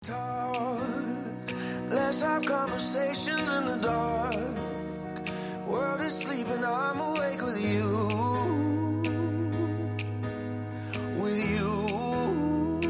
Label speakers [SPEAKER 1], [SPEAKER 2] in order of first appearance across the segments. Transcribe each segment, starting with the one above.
[SPEAKER 1] Let's have conversations in the dark. World is sleeping, I'm awake with you. With you.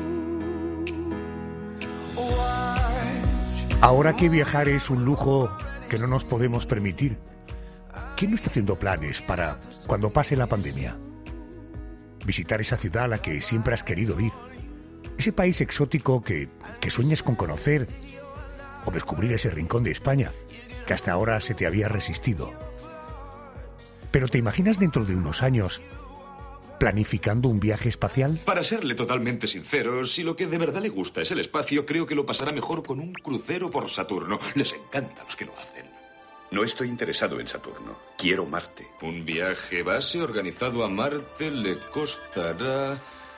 [SPEAKER 1] Watch.
[SPEAKER 2] Ahora que viajar es un lujo que no nos podemos permitir, ¿quién no está haciendo planes para cuando pase la pandemia? Visitar esa ciudad a la que siempre has querido ir. Ese país exótico que sueñas con conocer. O descubrir ese rincón de España que hasta ahora se te había resistido. Pero ¿te imaginas dentro de unos años planificando un viaje espacial?
[SPEAKER 3] Para serle totalmente sincero, si lo que de verdad le gusta es el espacio, creo que lo pasará mejor con un crucero por Saturno. Les encanta a los que lo hacen.
[SPEAKER 4] No estoy interesado en Saturno. Quiero Marte.
[SPEAKER 3] Un viaje base organizado a Marte le costará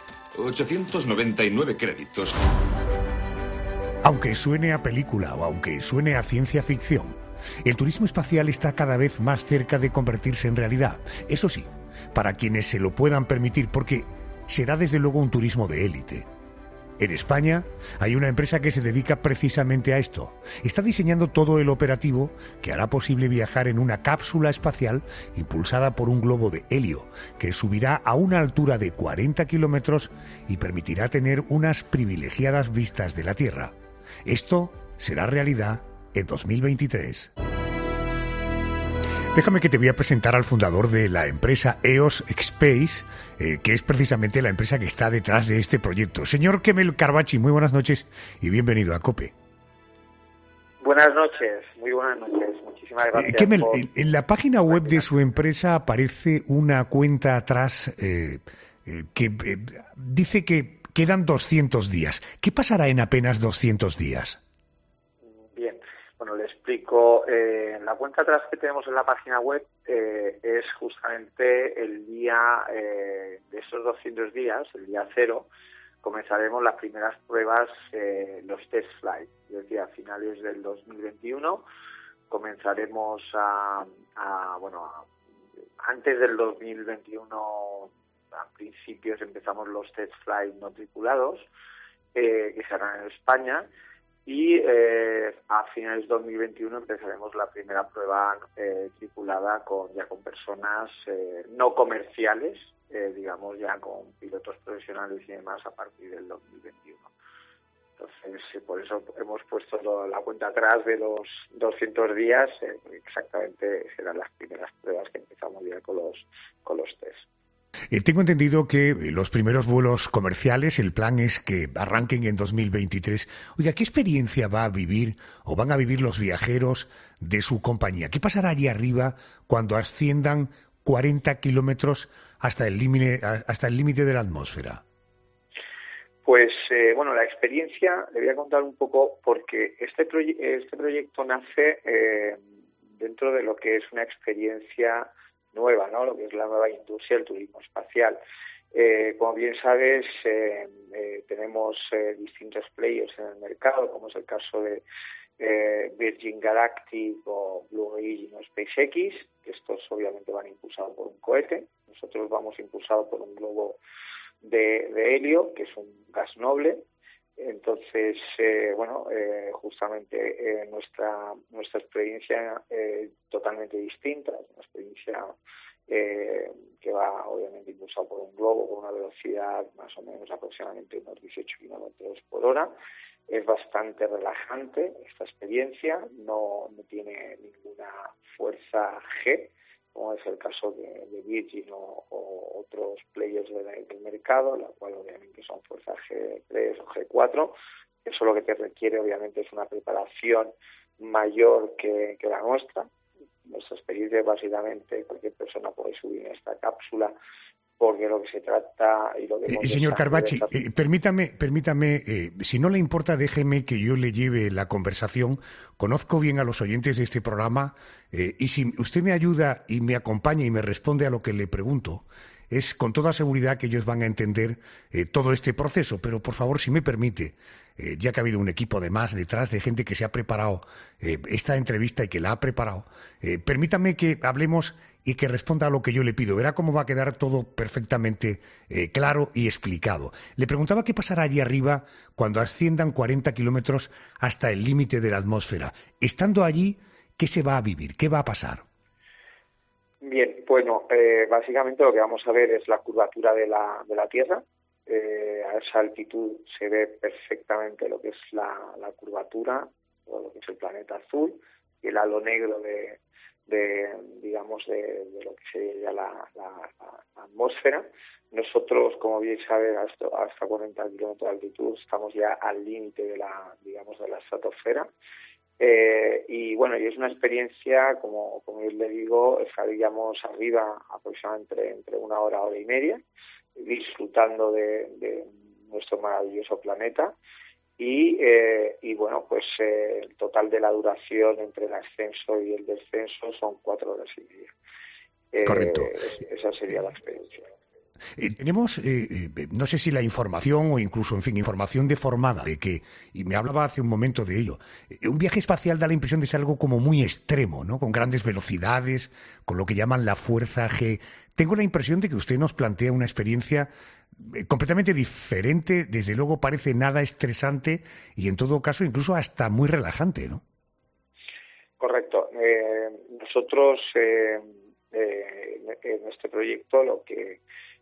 [SPEAKER 3] 899 créditos.
[SPEAKER 2] Aunque suene a película o aunque suene a ciencia ficción, el turismo espacial está cada vez más cerca de convertirse en realidad. Eso sí, para quienes se lo puedan permitir, porque será desde luego un turismo de élite. En España hay una empresa que se dedica precisamente a esto. Está diseñando todo el operativo que hará posible viajar en una cápsula espacial impulsada por un globo de helio, que subirá a una altura de 40 kilómetros y permitirá tener unas privilegiadas vistas de la Tierra. Esto será realidad en 2023. Déjame que te voy a presentar al fundador de la empresa EOS Space, que es precisamente la empresa que está detrás de este proyecto. Señor Kemel Carbachi, muy buenas noches y bienvenido a COPE.
[SPEAKER 5] Buenas noches, muy buenas noches. Muchísimas gracias.
[SPEAKER 2] Kemel, en la página web de su empresa aparece una cuenta atrás que dice que quedan 200 días. ¿Qué pasará en apenas 200 días?
[SPEAKER 5] Bien, bueno, le explico. La cuenta atrás que tenemos en la página web es justamente el día de esos 200 días, el día 0, comenzaremos las primeras pruebas, los test flight. Es decir, a finales del 2021 comenzaremos antes del 2021, a principios empezamos los test flight no tripulados, que se harán en España, y a finales de 2021 empezaremos la primera prueba tripulada con personas no comerciales, digamos ya con pilotos profesionales y demás a partir del 2021. Entonces, por eso hemos puesto la cuenta atrás de los 200 días, exactamente serán las primeras pruebas que empezamos ya con los test.
[SPEAKER 2] Tengo entendido que los primeros vuelos comerciales, el plan es que arranquen en 2023. Oiga, ¿qué experiencia va a vivir o van a vivir los viajeros de su compañía? ¿Qué pasará allí arriba cuando asciendan 40 kilómetros hasta el límite de la atmósfera?
[SPEAKER 5] Pues, la experiencia, le voy a contar un poco, porque este proyecto nace dentro de lo que es una experiencia nueva, ¿no? Lo que es la nueva industria del turismo espacial. Como bien sabes, tenemos distintos players en el mercado, como es el caso de Virgin Galactic o Blue Origin o SpaceX, que estos obviamente van impulsados por un cohete. Nosotros vamos impulsados por un globo de helio, que es un gas noble. Entonces, justamente nuestra experiencia totalmente distinta, es una experiencia que va obviamente impulsada por un globo con una velocidad más o menos aproximadamente unos 18 kilómetros por hora. Es bastante relajante esta experiencia, no tiene ninguna fuerza G, como es el caso de Virgin o otros players del mercado, la cual obviamente son fuerzas G3 o G4. Eso lo que te requiere obviamente es una preparación mayor que la nuestra. Nuestra experiencia es básicamente cualquier persona puede subir en esta cápsula, porque lo que se trata y lo que
[SPEAKER 2] señor Carbachi, permítame, si no le importa, déjeme que yo le lleve la conversación. Conozco bien a los oyentes de este programa y si usted me ayuda y me acompaña y me responde a lo que le pregunto, es con toda seguridad que ellos van a entender todo este proceso. Pero, por favor, si me permite, ya que ha habido un equipo de más detrás de gente que se ha preparado esta entrevista y que la ha preparado, permítame que hablemos y que responda a lo que yo le pido. Verá cómo va a quedar todo perfectamente claro y explicado. Le preguntaba qué pasará allí arriba cuando asciendan 40 kilómetros hasta el límite de la atmósfera. Estando allí, ¿qué se va a vivir? ¿Qué va a pasar?
[SPEAKER 5] Bien, bueno, básicamente lo que vamos a ver es la curvatura de la Tierra. A esa altitud se ve perfectamente lo que es la curvatura, o lo que es el planeta azul, y el halo negro de lo que sería la atmósfera. Nosotros, como bien saben, hasta 40 kilómetros de altitud estamos ya al límite de la estratosfera. Y bueno, y es una experiencia, como yo le digo, estaríamos arriba aproximadamente entre 1 hora, hora y media, disfrutando de nuestro maravilloso planeta. Y bueno, pues el total de la duración entre el ascenso y el descenso son 4 horas y media.
[SPEAKER 2] Correcto.
[SPEAKER 5] Esa sería la experiencia.
[SPEAKER 2] Tenemos, no sé si la información o incluso, en fin, información deformada de que, y me hablaba hace un momento de ello, un viaje espacial da la impresión de ser algo como muy extremo, ¿no? Con grandes velocidades, con lo que llaman la fuerza G. Tengo la impresión de que usted nos plantea una experiencia completamente diferente, desde luego parece nada estresante y en todo caso incluso hasta muy relajante, ¿no?
[SPEAKER 5] Correcto. Nosotros en este proyecto lo que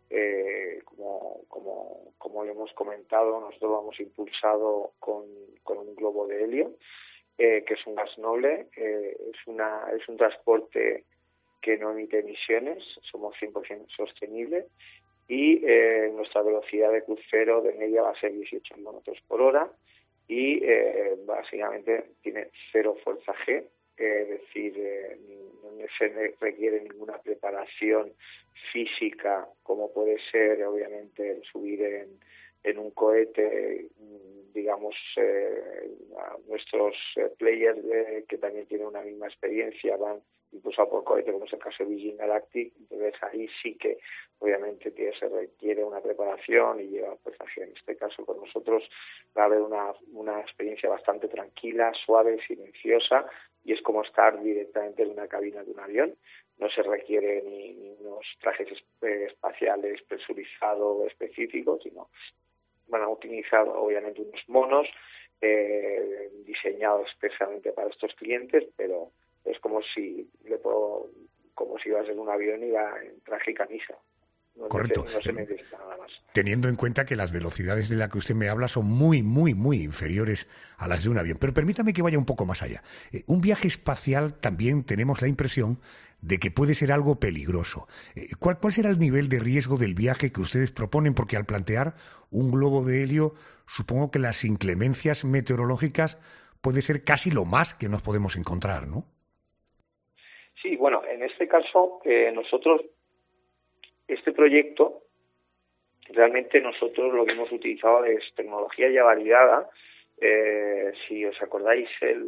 [SPEAKER 5] como le hemos comentado, nosotros lo hemos impulsado con un globo de helio, que es un gas noble, es un transporte que no emite emisiones, somos 100% sostenible y nuestra velocidad de crucero de media va a ser 18 kilómetros por hora y básicamente tiene 0 fuerza G, es decir, no se requiere ninguna preparación física como puede ser obviamente el subir en un cohete, digamos, a nuestros players que también tienen una misma experiencia van impulsados por cohete, como es el caso de Virgin Galactic. Entonces ahí sí que obviamente se requiere una preparación y lleva fuerza G. En este caso con nosotros va a haber una experiencia bastante tranquila, suave, silenciosa, y es como estar directamente en una cabina de un avión. No se requiere ni unos trajes espaciales presurizados específicos, sino van a utilizar obviamente unos monos diseñados expresamente para estos clientes, pero es como si ibas en un avión y va en traje y camisa.
[SPEAKER 2] Correcto.
[SPEAKER 5] No se necesita nada más.
[SPEAKER 2] Teniendo en cuenta que las velocidades de las que usted me habla son muy, muy, muy inferiores a las de un avión. Pero permítame que vaya un poco más allá. Un viaje espacial también tenemos la impresión de que puede ser algo peligroso. ¿Cuál será el nivel de riesgo del viaje que ustedes proponen? Porque al plantear un globo de helio, supongo que las inclemencias meteorológicas puede ser casi lo más que nos podemos encontrar, ¿no?
[SPEAKER 5] Sí, bueno, en este caso nosotros, este proyecto, realmente nosotros lo que hemos utilizado es tecnología ya validada. Si os acordáis,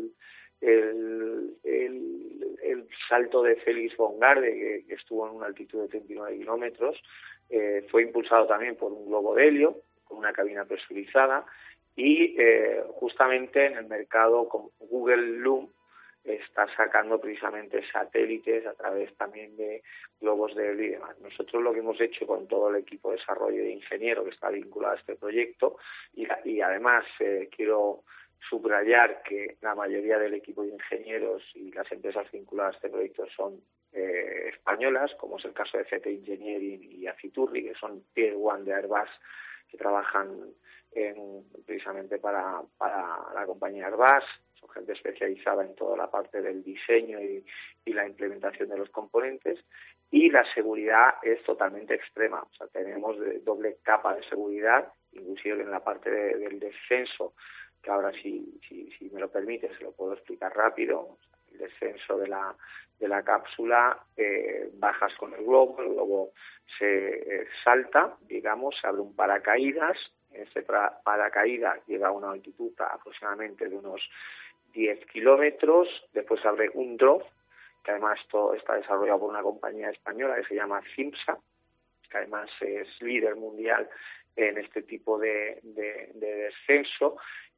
[SPEAKER 5] el salto de Félix von Garde, que estuvo en una altitud de 39 kilómetros, fue impulsado también por un globo de helio, con una cabina presurizada, y justamente en el mercado con Google Loom está sacando precisamente satélites a través también de globos de helio y demás. Nosotros lo que hemos hecho con todo el equipo de desarrollo de ingeniero que está vinculado a este proyecto, y además quiero subrayar que la mayoría del equipo de ingenieros y las empresas vinculadas a este proyecto son españolas, como es el caso de CT Engineering y Aciturri, que son Tier 1 de Airbus, que trabajan precisamente para la compañía Airbus. Son gente especializada en toda la parte del diseño y la implementación de los componentes, y la seguridad es totalmente extrema. O sea, tenemos doble capa de seguridad, inclusive en la parte del descenso, que ahora si me lo permite se lo puedo explicar rápido. El descenso de la cápsula, bajas con el globo se salta, digamos, se abre un paracaídas. Este paracaídas llega a una altitud aproximadamente de unos 10 kilómetros, después se abre un drop, que además todo está desarrollado por una compañía española que se llama CIMSA, que además es líder mundial en este tipo de descenso,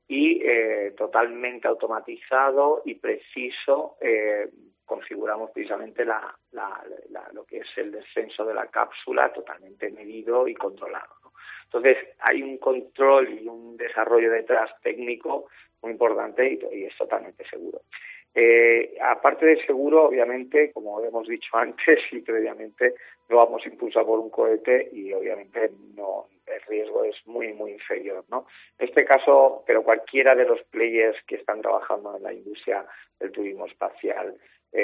[SPEAKER 5] y totalmente automatizado y preciso. Configuramos precisamente lo que es el descenso de la cápsula totalmente medido y controlado, ¿no? Entonces hay un control y un desarrollo detrás técnico muy importante y es totalmente seguro. Aparte de seguro, obviamente, como hemos dicho antes y previamente, lo vamos a impulsar por un cohete y obviamente no, el riesgo es muy, muy inferior, ¿no? En este caso, pero cualquiera de los players que están trabajando en la industria del turismo espacial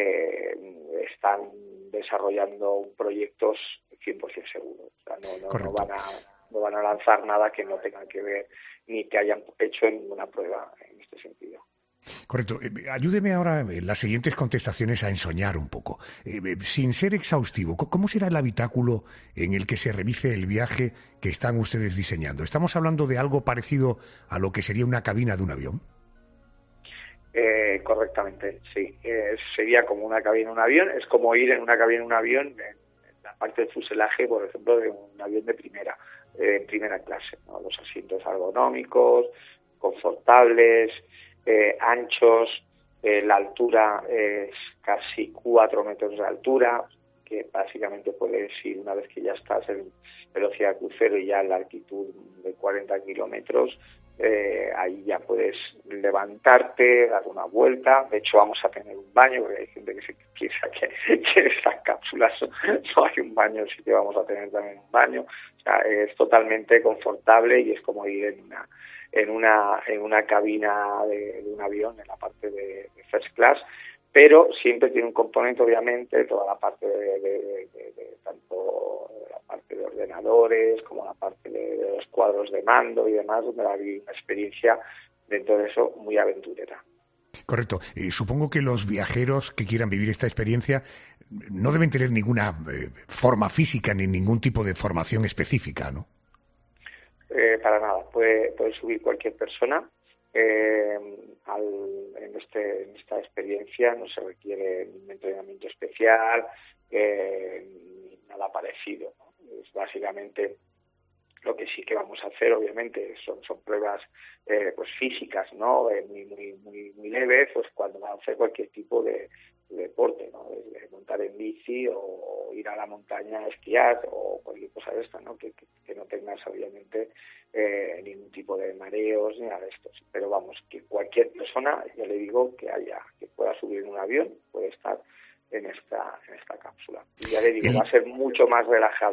[SPEAKER 5] están desarrollando proyectos 100% seguros. O sea, no van a lanzar nada que no tengan que ver ni que hayan hecho ninguna prueba en este sentido.
[SPEAKER 2] Correcto. Ayúdeme ahora en las siguientes contestaciones a ensoñar un poco. Sin ser exhaustivo, ¿cómo será el habitáculo en el que se realice el viaje que están ustedes diseñando? ¿Estamos hablando de algo parecido a lo que sería una cabina de un avión?
[SPEAKER 5] Correctamente, sí. Sería como una cabina de un avión. Es como ir en una cabina de un avión en la parte del fuselaje, por ejemplo, de un avión de primera clase, ¿no? Los asientos ergonómicos, confortables, anchos, la altura es casi 4 metros de altura, que básicamente puedes ir una vez que ya estás en velocidad de crucero y ya en la altitud de 40 kilómetros, ahí ya puedes levantarte, dar una vuelta. De hecho vamos a tener un baño, porque hay gente que se piensa que en estas cápsulas no hay un baño, sí que vamos a tener también un baño. O sea, es totalmente confortable y es como ir en una cabina de un avión, en la parte de first class, pero siempre tiene un componente, obviamente, toda la parte de tanto la parte de ordenadores como la parte de los cuadros de mando y demás, donde va a vivir una experiencia dentro de eso muy aventurera.
[SPEAKER 2] Correcto. Supongo que los viajeros que quieran vivir esta experiencia no deben tener ninguna forma física ni ningún tipo de formación específica, ¿no?
[SPEAKER 5] Para nada. Puede subir cualquier persona. En esta experiencia no se requiere ningún entrenamiento especial ni nada parecido, ¿no? Es básicamente lo que sí que vamos a hacer, obviamente, son pruebas pues físicas, ¿no? Muy leves, pues cuando va a hacer cualquier tipo de deporte, ¿no? Desde montar en bici o ir a la montaña a esquiar o cualquier cosa de esta, ¿no? Que no tengas, obviamente, ningún tipo de mareos ni nada de esto. Pero vamos, que cualquier persona, ya le digo, que pueda subir en un avión, puede estar en esta cápsula. Y ya le digo, va a ser mucho más relajado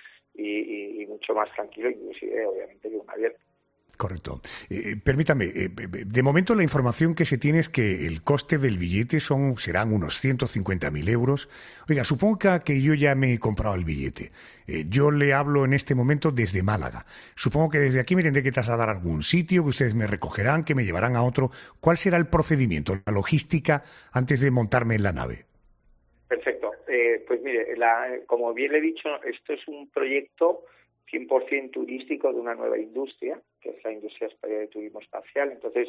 [SPEAKER 5] y mucho más tranquilo, inclusive, obviamente, que un avión.
[SPEAKER 2] Correcto. Permítame, de momento la información que se tiene es que el coste del billete serán unos 150.000 euros. Oiga, supongo que yo ya me he comprado el billete. Yo le hablo en este momento desde Málaga. Supongo que desde aquí me tendré que trasladar a algún sitio, que ustedes me recogerán, que me llevarán a otro. ¿Cuál será el procedimiento, la logística, antes de montarme en la nave?
[SPEAKER 5] Perfecto. Pues mire, como bien le he dicho, esto es un proyecto 100% turístico de una nueva industria, que es la industria de turismo espacial. Entonces,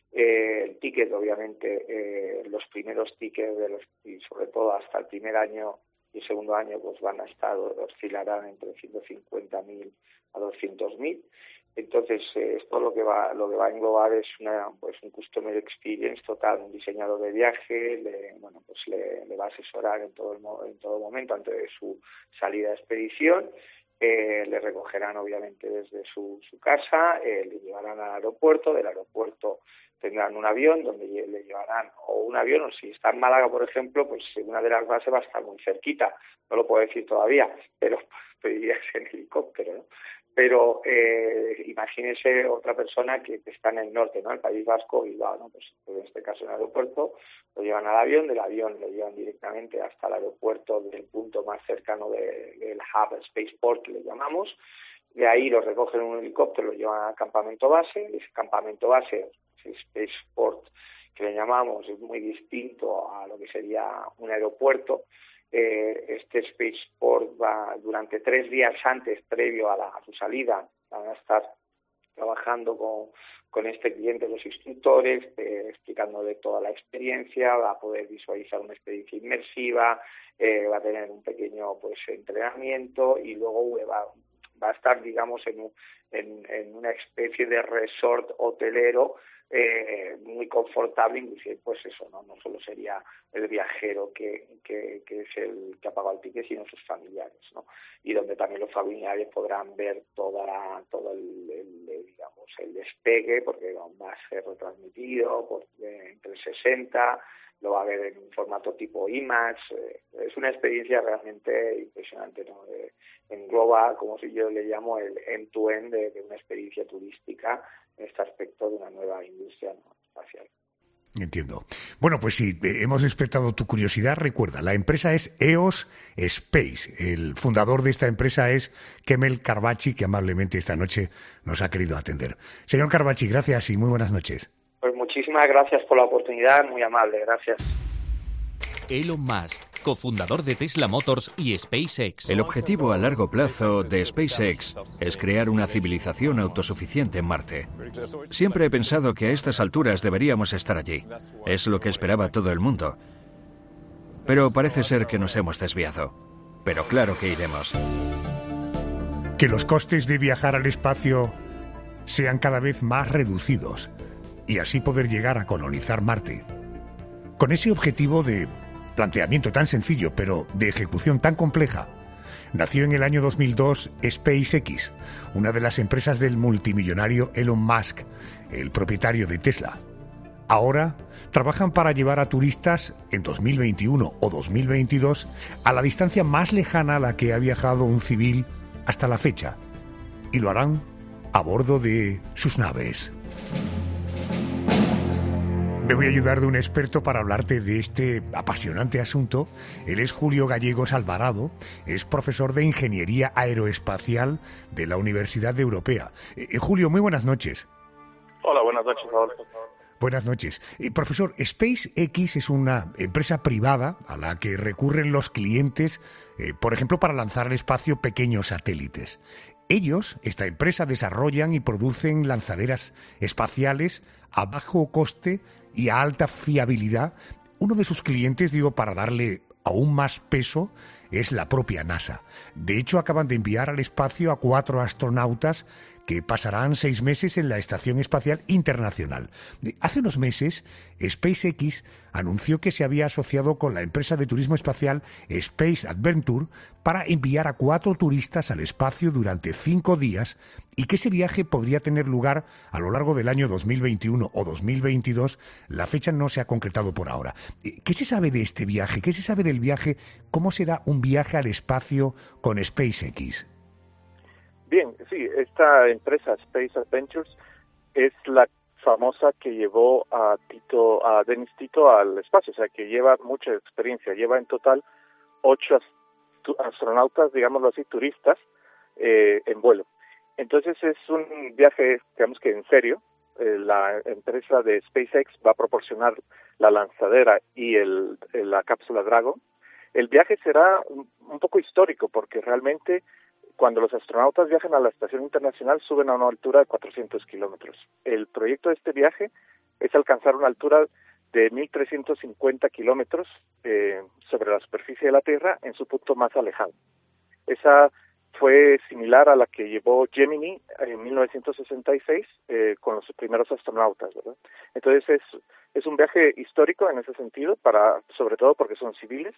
[SPEAKER 5] el ticket, obviamente, los primeros tickets y sobre todo hasta el primer año y el segundo año, pues oscilarán entre 150.000 a 200.000. Entonces, esto lo que va a englobar es un customer experience total, un diseñador de viaje, le va a asesorar en todo momento antes de su salida de expedición. Le recogerán obviamente desde su casa, le llevarán al aeropuerto, del aeropuerto tendrán un avión donde le llevarán, o un avión, o si está en Málaga, por ejemplo, pues una de las bases va a estar muy cerquita, no lo puedo decir todavía, pero pediría en helicóptero, ¿no? Pero imagínese otra persona que está en el norte, ¿no? El País Vasco, Bilbao, ¿no? Pues en este caso en el aeropuerto lo llevan al avión, del avión lo llevan directamente hasta el aeropuerto del punto más cercano del hub Spaceport, que le llamamos. De ahí los recogen en un helicóptero, lo llevan al campamento base. Ese campamento base, ese Spaceport que le llamamos, es muy distinto a lo que sería un aeropuerto. Este Spaceport va durante 3 días antes, previo a su salida, van a estar trabajando con este cliente, los instructores, explicando de toda la experiencia, va a poder visualizar una experiencia inmersiva, va a tener un pequeño entrenamiento y luego va va a estar, digamos, en una especie de resort hotelero muy confortable, inclusive pues eso, no solo sería el viajero que es el que ha pagado el ticket, sino sus familiares, ¿no? Y donde también los familiares podrán ver todo el despegue, porque va a ser retransmitido en 360, lo va a ver en un formato tipo IMAX. Es una experiencia realmente impresionante, ¿no? Engloba, como si yo le llamo, el end-to-end de una experiencia turística en este aspecto de una nueva industria, ¿no?, espacial.
[SPEAKER 2] Entiendo. Bueno, pues si hemos despertado tu curiosidad, recuerda, la empresa es EOS Space. El fundador de esta empresa es Kemel Carvachi, que amablemente esta noche nos ha querido atender. Señor Carvachi, gracias y muy buenas noches.
[SPEAKER 5] Pues muchísimas gracias por la oportunidad, muy amable, gracias.
[SPEAKER 6] Elon Musk, cofundador de Tesla Motors y SpaceX.
[SPEAKER 7] El objetivo a largo plazo de SpaceX es crear una civilización autosuficiente en Marte. Siempre he pensado que a estas alturas deberíamos estar allí. Es lo que esperaba todo el mundo. Pero parece ser que nos hemos desviado. Pero claro que iremos.
[SPEAKER 2] Que los costes de viajar al espacio sean cada vez más reducidos y así poder llegar a colonizar Marte. Con ese objetivo de planteamiento tan sencillo, pero de ejecución tan compleja, nació en el año 2002 SpaceX, una de las empresas del multimillonario Elon Musk, el propietario de Tesla. Ahora trabajan para llevar a turistas en 2021 o 2022 a la distancia más lejana a la que ha viajado un civil hasta la fecha, y lo harán a bordo de sus naves. Me voy a ayudar de un experto para hablarte de este apasionante asunto. Él es Julio Gallegos Alvarado, es profesor de Ingeniería Aeroespacial de la Universidad Europea. Julio, muy buenas noches.
[SPEAKER 8] Hola, buenas noches, Adolfo.
[SPEAKER 2] Buenas noches. Profesor, SpaceX es una empresa privada a la que recurren los clientes, por ejemplo, para lanzar al espacio pequeños satélites. Ellos, esta empresa, desarrollan y producen lanzaderas espaciales a bajo coste y a alta fiabilidad. Uno de sus clientes, para darle aún más peso, es la propia NASA. De hecho, acaban de enviar al espacio a 4 astronautas que pasarán 6 meses en la Estación Espacial Internacional. Hace unos meses, SpaceX anunció que se había asociado con la empresa de turismo espacial Space Adventure para enviar a 4 turistas al espacio durante 5 días y que ese viaje podría tener lugar a lo largo del año 2021 o 2022. La fecha no se ha concretado por ahora. ¿Qué se sabe de este viaje? ¿Qué se sabe del viaje? ¿Cómo será un viaje al espacio con SpaceX?
[SPEAKER 8] Bien, sí, esta empresa Space Adventures es la famosa que llevó a Dennis Tito al espacio, o sea, que lleva mucha experiencia, lleva en total 8 astronautas, digámoslo así, turistas, en vuelo. Entonces es un viaje, digamos que en serio. La empresa de SpaceX va a proporcionar la lanzadera y la cápsula Dragon. El viaje será un poco histórico porque realmente cuando los astronautas viajan a la Estación Internacional suben a una altura de 400 kilómetros. El proyecto de este viaje es alcanzar una altura de 1.350 kilómetros sobre la superficie de la Tierra en su punto más alejado. Esa fue similar a la que llevó Gemini en 1966 con los primeros astronautas, ¿verdad? Entonces es un viaje histórico en ese sentido, sobre todo porque son civiles,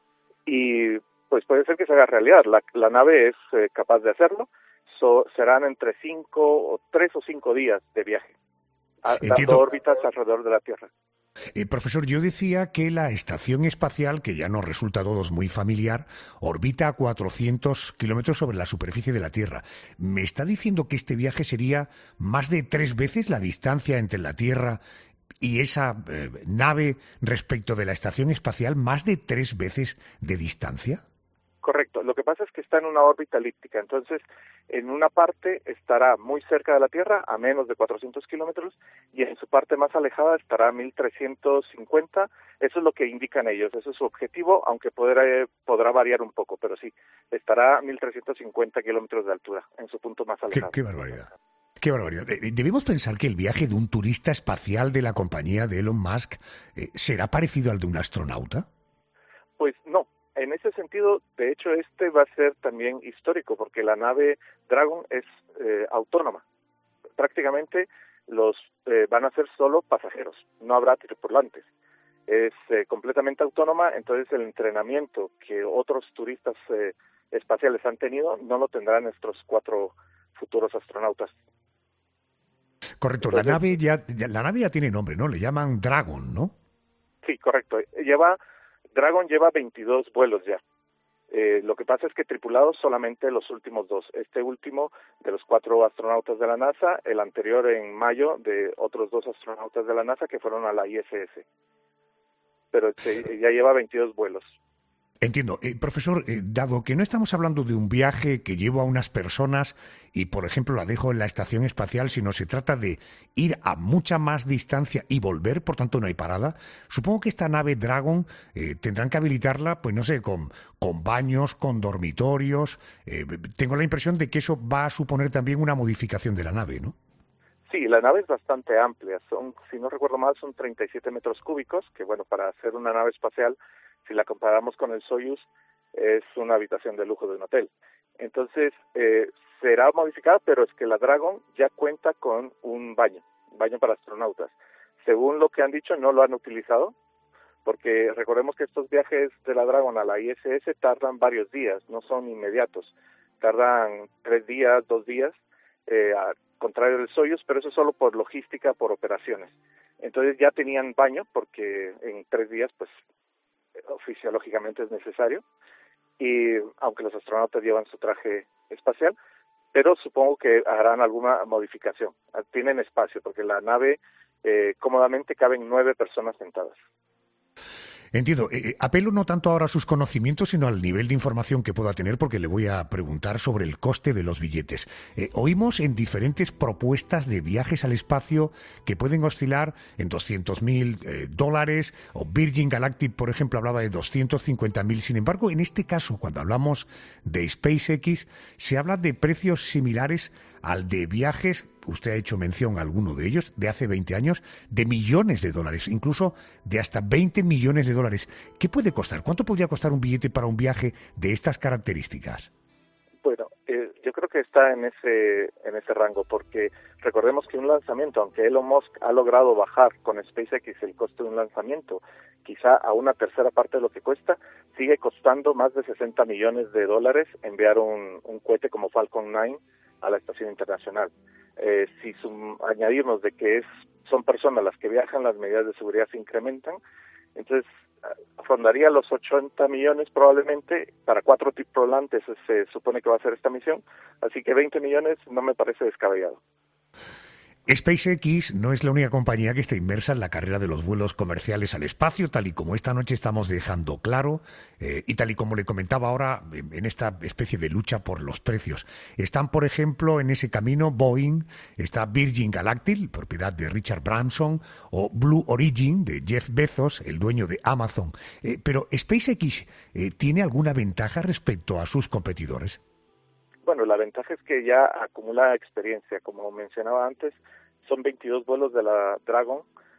[SPEAKER 8] y pues puede ser que se haga realidad. La nave es capaz de hacerlo. Serán entre 3 o 5 días de viaje, dando órbitas alrededor de la Tierra.
[SPEAKER 2] Profesor, yo decía que la estación espacial, que ya nos resulta a todos muy familiar, orbita a 400 kilómetros sobre la superficie de la Tierra. ¿Me está diciendo que este viaje sería más de 3 veces la distancia entre la Tierra y esa nave respecto de la estación espacial? ¿Más de 3 veces de distancia?
[SPEAKER 8] Correcto. Lo que pasa es que está en una órbita elíptica. Entonces, en una parte estará muy cerca de la Tierra, a menos de 400 kilómetros, y en su parte más alejada estará a 1.350. Eso es lo que indican ellos. Ese es su objetivo, aunque podrá variar un poco, pero sí, estará a 1.350 kilómetros de altura, en su punto más alejado.
[SPEAKER 2] ¡Qué barbaridad! ¡Qué barbaridad! ¿Debemos pensar que el viaje de un turista espacial de la compañía de Elon Musk será parecido al de un astronauta?
[SPEAKER 8] Pues no. en ese sentido, de hecho, este va a ser también histórico, porque la nave Dragon es autónoma. Prácticamente van a ser solo pasajeros, no habrá tripulantes. Es completamente autónoma, entonces el entrenamiento que otros turistas espaciales han tenido no lo tendrán nuestros 4 futuros astronautas.
[SPEAKER 2] Correcto, entonces, la nave ya tiene nombre, ¿no? Le llaman Dragon, ¿no?
[SPEAKER 8] Sí, correcto. Dragon lleva 22 vuelos ya. Lo que pasa es que tripulados solamente los últimos 2. Este último de los 4 astronautas de la NASA, el anterior en mayo de otros 2 astronautas de la NASA que fueron a la ISS. Pero ya lleva 22 vuelos.
[SPEAKER 2] Entiendo. Profesor, dado que no estamos hablando de un viaje que llevo a unas personas y, por ejemplo, la dejo en la estación espacial, sino se trata de ir a mucha más distancia y volver, por tanto no hay parada, supongo que esta nave Dragon tendrán que habilitarla, pues no sé, con baños, con dormitorios. Tengo la impresión de que eso va a suponer también una modificación de la nave, ¿no?
[SPEAKER 8] Sí, la nave es bastante amplia. Si no recuerdo mal, son 37 metros cúbicos, que bueno, para hacer una nave espacial, si la comparamos con el Soyuz, es una habitación de lujo de un hotel. Entonces, será modificada, pero es que la Dragon ya cuenta con un baño para astronautas. Según lo que han dicho, no lo han utilizado, porque recordemos que estos viajes de la Dragon a la ISS tardan varios días, no son inmediatos. Tardan 3 días, 2 días, al contrario del Soyuz, pero eso solo por logística, por operaciones. Entonces ya tenían baño, porque en 3 días, pues, fisiológicamente es necesario, y aunque los astronautas llevan su traje espacial, pero supongo que harán alguna modificación. Tienen espacio, porque la nave cómodamente caben 9 personas sentadas.
[SPEAKER 2] Entiendo. Apelo no tanto ahora a sus conocimientos, sino al nivel de información que pueda tener, porque le voy a preguntar sobre el coste de los billetes. Oímos en diferentes propuestas de viajes al espacio que pueden oscilar en $200,000, o Virgin Galactic, por ejemplo, hablaba de 250,000. Sin embargo, en este caso, cuando hablamos de SpaceX, se habla de precios similares al de viajes, usted ha hecho mención a alguno de ellos, de hace 20 años, de millones de dólares, incluso de hasta 20 millones de dólares. ¿Qué puede costar? ¿Cuánto podría costar un billete para un viaje de estas características?
[SPEAKER 8] Bueno, yo creo que está en ese rango, porque recordemos que un lanzamiento, aunque Elon Musk ha logrado bajar con SpaceX el costo de un lanzamiento, quizá a una tercera parte de lo que cuesta, sigue costando más de 60 millones de dólares enviar un cohete como Falcon 9 a la Estación Internacional. Si añadimos de que son personas las que viajan, las medidas de seguridad se incrementan, entonces rondaría los 80 millones probablemente. Para 4 tripulantes se supone que va a ser esta misión, así que 20 millones no me parece descabellado.
[SPEAKER 2] SpaceX no es la única compañía que está inmersa en la carrera de los vuelos comerciales al espacio, tal y como esta noche estamos dejando claro, y tal y como le comentaba ahora, en esta especie de lucha por los precios. Están, por ejemplo, en ese camino Boeing, está Virgin Galactic, propiedad de Richard Branson, o Blue Origin, de Jeff Bezos, el dueño de Amazon. Pero ¿SpaceX tiene alguna ventaja respecto a sus competidores?
[SPEAKER 8] Bueno, la ventaja es que ya acumula experiencia. Como mencionaba antes, son 22 vuelos de la Dragon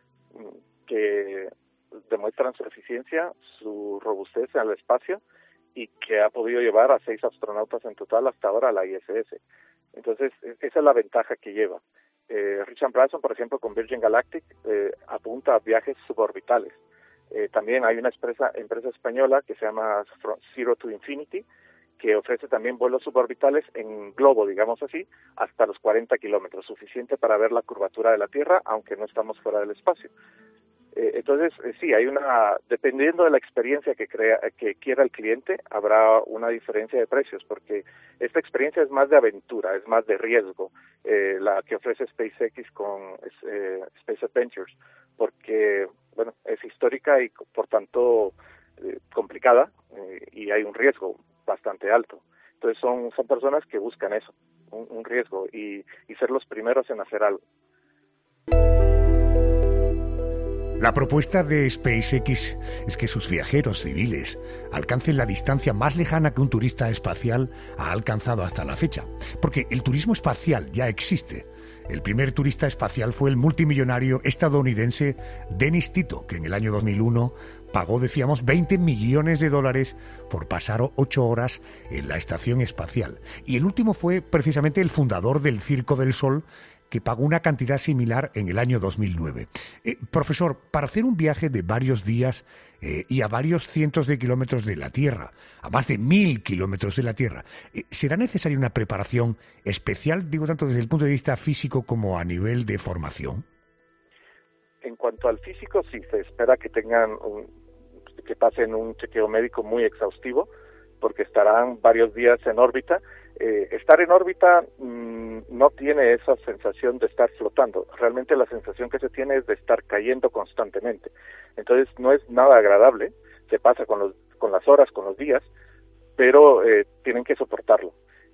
[SPEAKER 8] que demuestran su eficiencia, su robustez al espacio, y que ha podido llevar a 6 astronautas en total hasta ahora a la ISS. Entonces, esa es la ventaja que lleva. Richard Branson, por ejemplo, con Virgin Galactic, apunta a viajes suborbitales. También hay una empresa española que se llama Zero to Infinity, que ofrece también vuelos suborbitales en globo, digamos así, hasta los 40 kilómetros, suficiente para ver la curvatura de la Tierra, aunque no estamos fuera del espacio. Entonces, sí, dependiendo de la experiencia que quiera el cliente, habrá una diferencia de precios, porque esta experiencia es más de aventura, es más de riesgo, la que ofrece SpaceX con Space Adventures, porque, bueno, es histórica y, por tanto, complicada, y hay un riesgo bastante alto. Entonces son personas que buscan eso, un riesgo, y ser los primeros en hacer algo.
[SPEAKER 2] La propuesta de SpaceX es que sus viajeros civiles alcancen la distancia más lejana que un turista espacial ha alcanzado hasta la fecha, porque el turismo espacial ya existe. El primer turista espacial fue el multimillonario estadounidense Dennis Tito, que en el año 2001 pagó, decíamos, $20 millones por pasar 8 horas en la estación espacial. Y el último fue precisamente el fundador del Circo del Sol, que pagó una cantidad similar en el año 2009. Profesor, para hacer un viaje de varios días y a varios cientos de kilómetros de la Tierra, a más de 1000 kilómetros de la Tierra, ¿será necesaria una preparación especial, digo tanto desde el punto de vista físico como a nivel de formación?
[SPEAKER 8] En cuanto al físico, sí, se espera que que pasen un chequeo médico muy exhaustivo, porque estarán varios días en órbita. Estar en órbita no tiene esa sensación de estar flotando. Realmente la sensación que se tiene es de estar cayendo constantemente. Entonces no es nada agradable. Se pasa con las horas, con los días, pero tienen que soportarlo.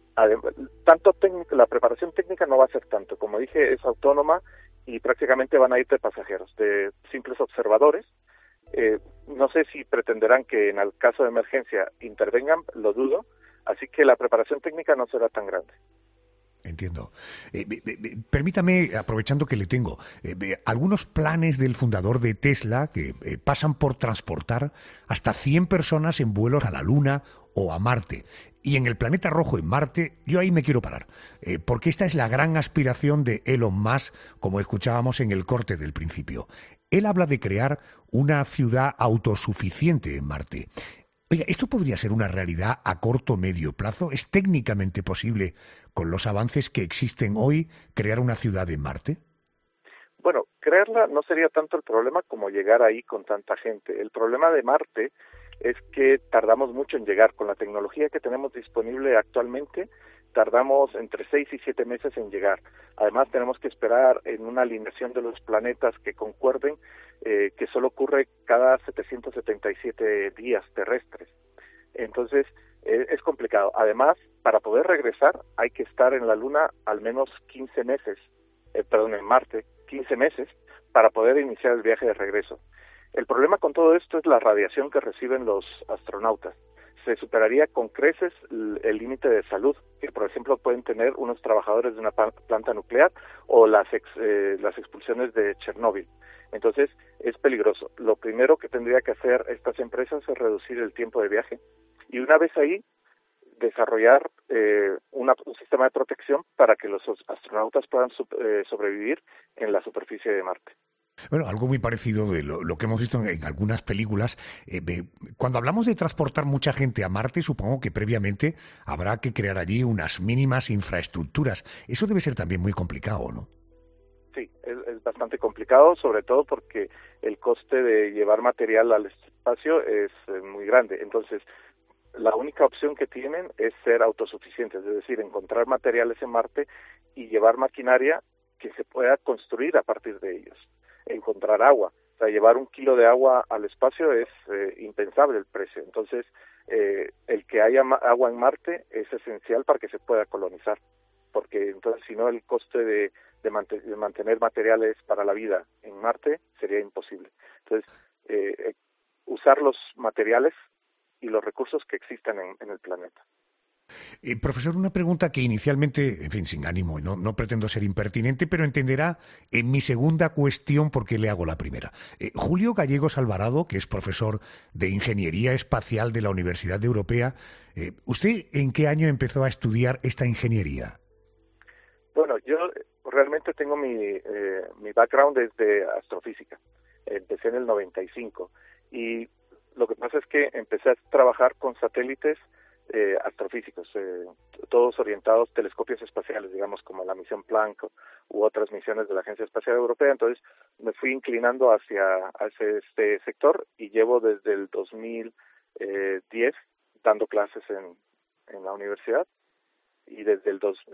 [SPEAKER 8] La preparación técnica no va a ser tanto. Como dije, es autónoma y prácticamente van a ir de pasajeros, de simples observadores. No sé si pretenderán que en el caso de emergencia intervengan, lo dudo, así que la preparación técnica no será tan grande.
[SPEAKER 2] Entiendo. Permítame, aprovechando que le tengo, algunos planes del fundador de Tesla que pasan por transportar hasta 100 personas en vuelos a la Luna o a Marte. Y en el planeta rojo, en Marte, yo ahí me quiero parar, porque esta es la gran aspiración de Elon Musk, como escuchábamos en el corte del principio. Él habla de crear una ciudad autosuficiente en Marte. Oiga, ¿esto podría ser una realidad a corto o medio plazo? ¿Es técnicamente posible, con los avances que existen hoy, crear una ciudad en Marte?
[SPEAKER 8] Bueno, crearla no sería tanto el problema como llegar ahí con tanta gente. El problema de Marte es que tardamos mucho en llegar. Con la tecnología que tenemos disponible actualmente, tardamos entre 6 y 7 meses en llegar. Además, tenemos que esperar en una alineación de los planetas que concuerden, que solo ocurre cada 777 días terrestres. Entonces, es complicado. Además, para poder regresar, hay que estar en la Luna al menos 15 meses, en Marte, 15 meses, para poder iniciar el viaje de regreso. El problema con todo esto es la radiación que reciben los astronautas. Se superaría con creces el límite de salud que, por ejemplo, pueden tener unos trabajadores de una planta nuclear o las expulsiones de Chernóbil. Entonces, es peligroso. Lo primero que tendría que hacer estas empresas es reducir el tiempo de viaje y, una vez ahí, desarrollar un sistema de protección para que los astronautas puedan sobrevivir en la superficie de Marte.
[SPEAKER 2] Bueno, algo muy parecido de lo que hemos visto en algunas películas. Cuando hablamos de transportar mucha gente a Marte, supongo que previamente habrá que crear allí unas mínimas infraestructuras. Eso debe ser también muy complicado, ¿no?
[SPEAKER 8] Sí, es bastante complicado, sobre todo porque el coste de llevar material al espacio es muy grande. Entonces, la única opción que tienen es ser autosuficientes, es decir, encontrar materiales en Marte y llevar maquinaria que se pueda construir a partir de ellos. Encontrar agua, o sea, llevar 1 kilo de agua al espacio es impensable el precio. Entonces, el que haya agua en Marte es esencial para que se pueda colonizar, porque entonces, si no, el coste de mantener materiales para la vida en Marte sería imposible. Entonces, usar los materiales y los recursos que existen en el planeta.
[SPEAKER 2] Profesor, una pregunta que inicialmente, en fin, sin ánimo, y no pretendo ser impertinente, pero entenderá en mi segunda cuestión por qué le hago la primera. Julio Gallegos Alvarado, que es profesor de Ingeniería Espacial de la Universidad Europea, ¿usted en qué año empezó a estudiar esta ingeniería?
[SPEAKER 8] Bueno, yo realmente tengo mi background desde astrofísica. Empecé en el 95 y lo que pasa es que empecé a trabajar con satélites astrofísicos, todos orientados, telescopios espaciales, digamos, como la misión Planck u otras misiones de la Agencia Espacial Europea. Entonces me fui inclinando hacia este sector y llevo desde el 2010 dando clases en la universidad y desde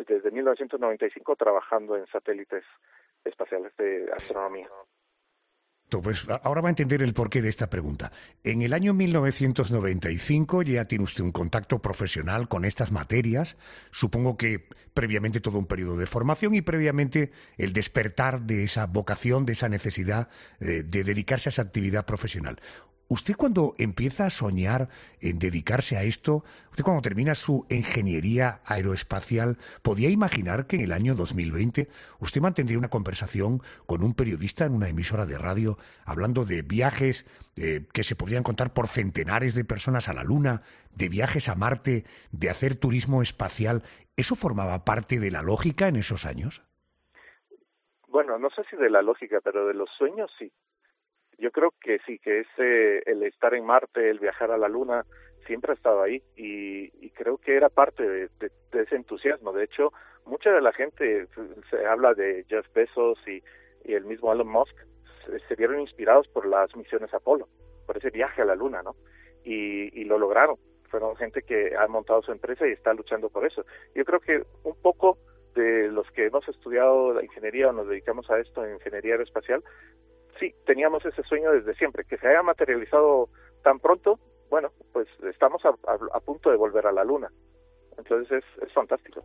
[SPEAKER 8] 1995 trabajando en satélites espaciales de astronomía.
[SPEAKER 2] Pues ahora va a entender el porqué de esta pregunta. En el año 1995 ya tiene usted un contacto profesional con estas materias. Supongo que previamente todo un periodo de formación y previamente el despertar de esa vocación, de esa necesidad de dedicarse a esa actividad profesional. Usted cuando empieza a soñar en dedicarse a esto, usted cuando termina su ingeniería aeroespacial, ¿podía imaginar que en el año 2020 usted mantendría una conversación con un periodista en una emisora de radio hablando de viajes que se podrían contar por centenares de personas a la Luna, de viajes a Marte, de hacer turismo espacial? ¿Eso formaba parte de la lógica en esos años?
[SPEAKER 8] Bueno, no sé si de la lógica, pero de los sueños sí. Yo creo que sí, que el estar en Marte, el viajar a la Luna, siempre ha estado ahí y creo que era parte de ese entusiasmo. De hecho, mucha de la gente, se habla de Jeff Bezos y el mismo Elon Musk, se vieron inspirados por las misiones Apolo, por ese viaje a la Luna, ¿no? Y lo lograron. Fueron gente que ha montado su empresa y está luchando por eso. Yo creo que un poco de los que hemos estudiado la ingeniería o nos dedicamos a esto en ingeniería aeroespacial, sí, teníamos ese sueño desde siempre. Que se haya materializado tan pronto, bueno, pues estamos a punto de volver a la Luna. Entonces es fantástico.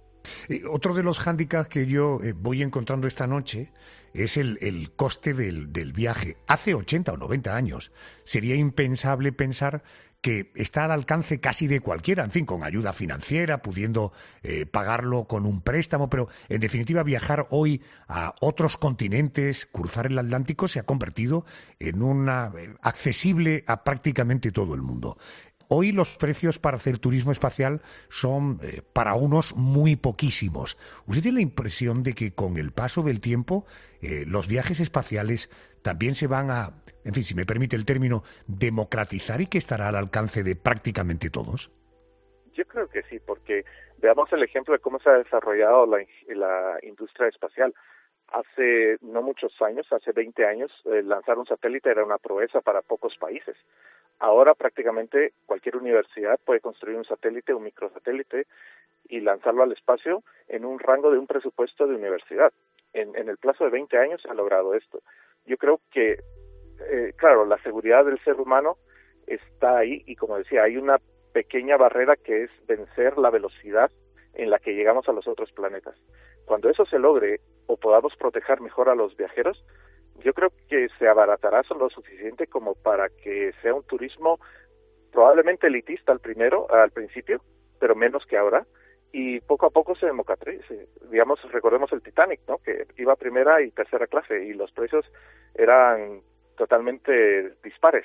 [SPEAKER 2] Otro de los hándicaps que yo voy encontrando esta noche es el coste del viaje. Hace 80 o 90 años sería impensable pensar que está al alcance casi de cualquiera, en fin, con ayuda financiera, pudiendo pagarlo con un préstamo, pero en definitiva viajar hoy a otros continentes, cruzar el Atlántico, se ha convertido en una accesible a prácticamente todo el mundo. Hoy los precios para hacer turismo espacial son para unos muy poquísimos. ¿Usted tiene la impresión de que con el paso del tiempo los viajes espaciales también se van a, en fin, si me permite el término, democratizar y que estará al alcance de prácticamente todos?
[SPEAKER 8] Yo creo que sí, porque veamos el ejemplo de cómo se ha desarrollado la industria espacial. Hace no muchos años, hace 20 años, lanzar un satélite era una proeza para pocos países. Ahora prácticamente cualquier universidad puede construir un satélite, un microsatélite, y lanzarlo al espacio en un rango de un presupuesto de universidad. En el plazo de 20 años se ha logrado esto. Yo creo que, claro, la seguridad del ser humano está ahí y, como decía, hay una pequeña barrera que es vencer la velocidad en la que llegamos a los otros planetas. Cuando eso se logre o podamos proteger mejor a los viajeros, yo creo que se abaratará lo suficiente como para que sea un turismo probablemente elitista al principio, pero menos que ahora, y poco a poco se democratice. Digamos, recordemos el Titanic, ¿no? Que iba primera y tercera clase y los precios eran totalmente dispares.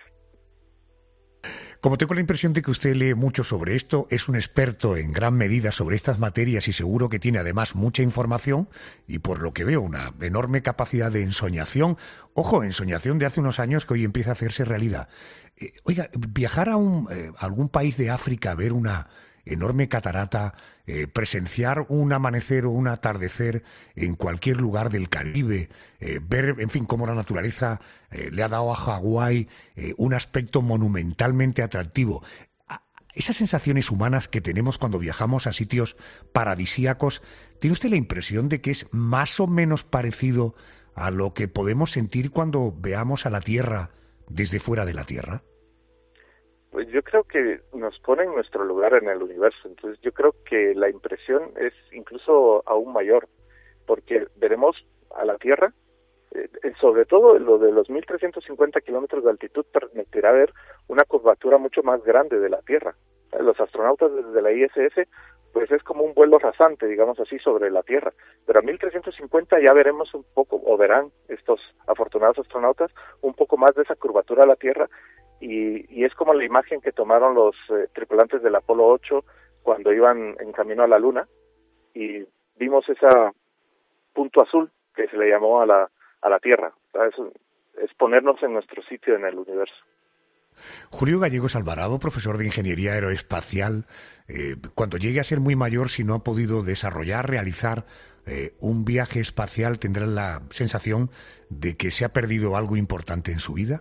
[SPEAKER 2] Como tengo la impresión de que usted lee mucho sobre esto, es un experto en gran medida sobre estas materias y seguro que tiene además mucha información y por lo que veo una enorme capacidad de ensoñación. Ojo, ensoñación de hace unos años que hoy empieza a hacerse realidad. Oiga, viajar a algún país de África a ver una enorme catarata, presenciar un amanecer o un atardecer en cualquier lugar del Caribe, ver, en fin, cómo la naturaleza le ha dado a Hawái un aspecto monumentalmente atractivo. Esas sensaciones humanas que tenemos cuando viajamos a sitios paradisíacos, ¿tiene usted la impresión de que es más o menos parecido a lo que podemos sentir cuando veamos a la Tierra desde fuera de la Tierra?
[SPEAKER 8] Pues yo creo que nos pone en nuestro lugar en el universo. Entonces yo creo que la impresión es incluso aún mayor, porque veremos a la Tierra, sobre todo lo de los 1.350 kilómetros de altitud permitirá ver una curvatura mucho más grande de la Tierra. Los astronautas desde la ISS, pues es como un vuelo rasante, digamos así, sobre la Tierra. Pero a 1.350 ya veremos un poco, o verán estos afortunados astronautas, un poco más de esa curvatura a la Tierra. Y es como la imagen que tomaron los tripulantes del Apolo 8 cuando iban en camino a la Luna y vimos ese punto azul que se le llamó a la Tierra. Es ponernos en nuestro sitio en el universo.
[SPEAKER 2] Julio Gallegos Alvarado, profesor de Ingeniería Aeroespacial, cuando llegue a ser muy mayor, si no ha podido realizar un viaje espacial, ¿tendrá la sensación de que se ha perdido algo importante en su vida?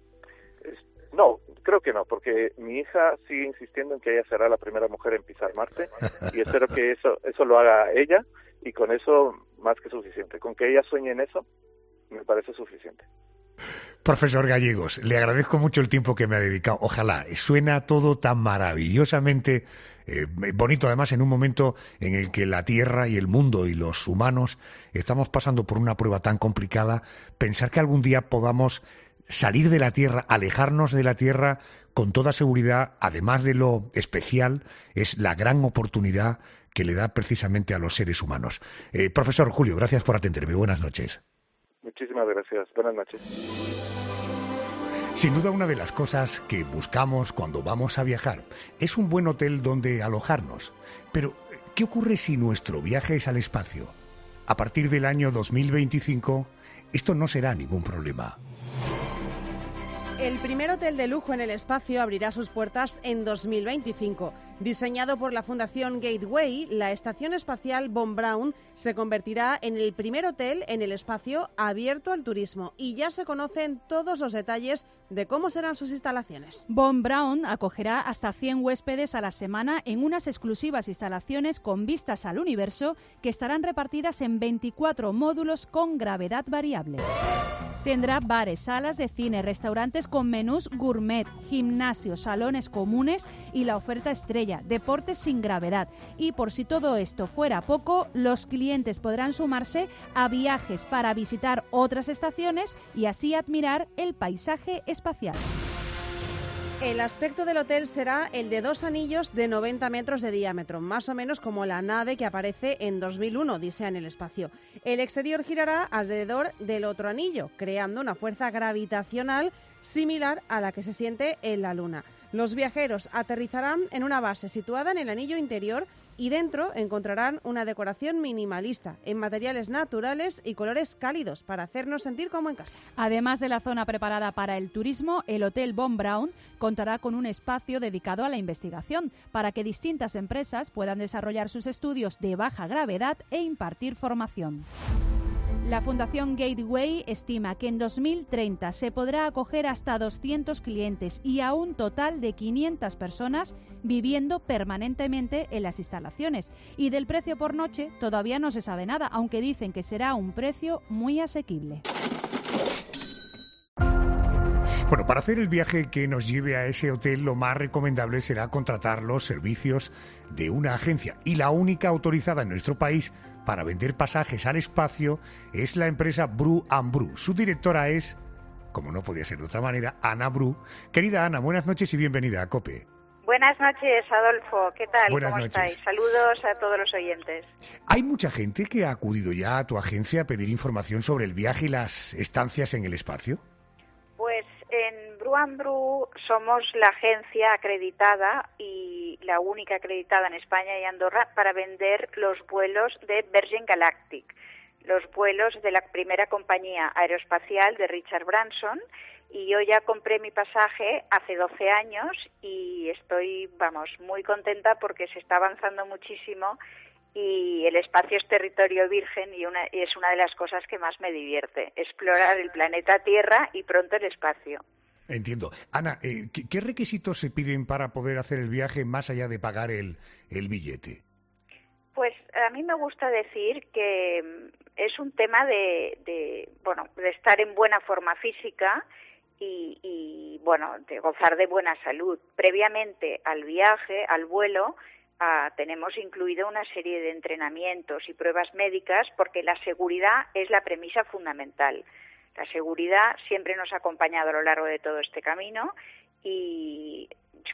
[SPEAKER 8] No, creo que no, porque mi hija sigue insistiendo en que ella será la primera mujer en pisar Marte y espero que eso lo haga ella y con eso más que suficiente. Con que ella sueñe en eso, me parece suficiente.
[SPEAKER 2] Profesor Gallegos, le agradezco mucho el tiempo que me ha dedicado. Ojalá, suena todo tan maravillosamente bonito, además en un momento en el que la Tierra y el mundo y los humanos estamos pasando por una prueba tan complicada. Pensar que algún día podamos salir de la Tierra, alejarnos de la Tierra, con toda seguridad, además de lo especial, es la gran oportunidad que le da precisamente a los seres humanos. Profesor Julio, gracias por atenderme. Buenas noches.
[SPEAKER 8] Muchísimas gracias. Buenas noches.
[SPEAKER 2] Sin duda, una de las cosas que buscamos cuando vamos a viajar es un buen hotel donde alojarnos. Pero, ¿qué ocurre si nuestro viaje es al espacio? A partir del año 2025, esto no será ningún problema.
[SPEAKER 9] El primer hotel de lujo en el espacio abrirá sus puertas en 2025. Diseñado por la Fundación Gateway, la estación espacial Von Braun se convertirá en el primer hotel en el espacio abierto al turismo y ya se conocen todos los detalles de cómo serán sus instalaciones.
[SPEAKER 10] Von Braun acogerá hasta 100 huéspedes a la semana en unas exclusivas instalaciones con vistas al universo que estarán repartidas en 24 módulos con gravedad variable. Tendrá bares, salas de cine, restaurantes con menús gourmet, gimnasios, salones comunes y la oferta estrella, deportes sin gravedad. Y por si todo esto fuera poco, los clientes podrán sumarse a viajes para visitar otras estaciones y así admirar el paisaje espacial.
[SPEAKER 9] El aspecto del hotel será el de 2 anillos de 90 metros de diámetro, más o menos como la nave que aparece en 2001, Odisea en el espacio. El exterior girará alrededor del otro anillo, creando una fuerza gravitacional similar a la que se siente en la Luna. Los viajeros aterrizarán en una base situada en el anillo interior y dentro encontrarán una decoración minimalista en materiales naturales y colores cálidos para hacernos sentir como en casa.
[SPEAKER 10] Además de la zona preparada para el turismo, el Hotel Von Braun contará con un espacio dedicado a la investigación para que distintas empresas puedan desarrollar sus estudios de baja gravedad e impartir formación. La Fundación Gateway estima que en 2030 se podrá acoger hasta 200 clientes y a un total de 500 personas viviendo permanentemente en las instalaciones. Y del precio por noche todavía no se sabe nada, aunque dicen que será un precio muy asequible.
[SPEAKER 2] Bueno, para hacer el viaje que nos lleve a ese hotel, lo más recomendable será contratar los servicios de una agencia. Y la única autorizada en nuestro país para vender pasajes al espacio es la empresa Bru & Bru. Su directora es, como no podía ser de otra manera, Ana Bru. Querida Ana, buenas noches y bienvenida a COPE.
[SPEAKER 11] Buenas noches, Adolfo. ¿Qué tal?
[SPEAKER 2] Buenas
[SPEAKER 11] ¿Cómo
[SPEAKER 2] noches.
[SPEAKER 11] estáis? Saludos a todos los oyentes.
[SPEAKER 2] ¿Hay mucha gente que ha acudido ya a tu agencia a pedir información sobre el viaje y las estancias en el espacio?
[SPEAKER 11] Pues en Bru & Bru somos la agencia acreditada y la única acreditada en España y Andorra para vender los vuelos de Virgin Galactic, los vuelos de la primera compañía aeroespacial de Richard Branson. Y yo ya compré mi pasaje hace 12 años y estoy, muy contenta porque se está avanzando muchísimo y el espacio es territorio virgen y es una de las cosas que más me divierte, explorar el planeta Tierra y pronto el espacio.
[SPEAKER 2] Entiendo. Ana, ¿qué requisitos se piden para poder hacer el viaje más allá de pagar el billete?
[SPEAKER 11] Pues a mí me gusta decir que es un tema de estar en buena forma física y de gozar de buena salud. Previamente al viaje, al vuelo, tenemos incluido una serie de entrenamientos y pruebas médicas porque la seguridad es la premisa fundamental. La seguridad siempre nos ha acompañado a lo largo de todo este camino y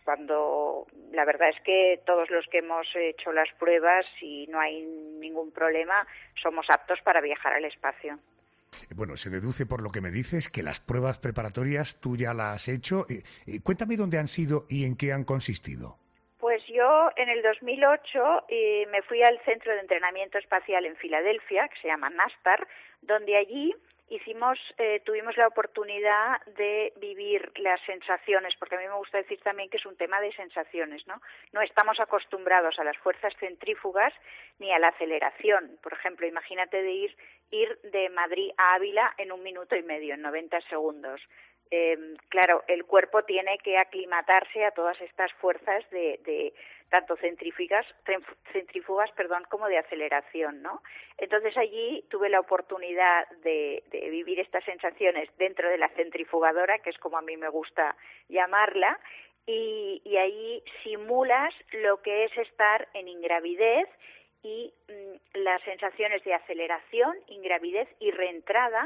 [SPEAKER 11] la verdad es que todos los que hemos hecho las pruebas y no hay ningún problema, somos aptos para viajar al espacio.
[SPEAKER 2] Bueno, se deduce por lo que me dices que las pruebas preparatorias tú ya las has hecho. Cuéntame dónde han sido y en qué han consistido.
[SPEAKER 11] Pues yo en el 2008 me fui al Centro de Entrenamiento Espacial en Filadelfia, que se llama NASTAR, donde allí tuvimos la oportunidad de vivir las sensaciones, porque a mí me gusta decir también que es un tema de sensaciones, ¿no? No estamos acostumbrados a las fuerzas centrífugas ni a la aceleración. Por ejemplo, imagínate ir de Madrid a Ávila en 1 minuto y medio, en 90 segundos. Claro, el cuerpo tiene que aclimatarse a todas estas fuerzas de tanto centrífugas, como de aceleración, ¿no? Entonces allí tuve la oportunidad de vivir estas sensaciones dentro de la centrifugadora, que es como a mí me gusta llamarla, y ahí simulas lo que es estar en ingravidez y las sensaciones de aceleración, ingravidez y reentrada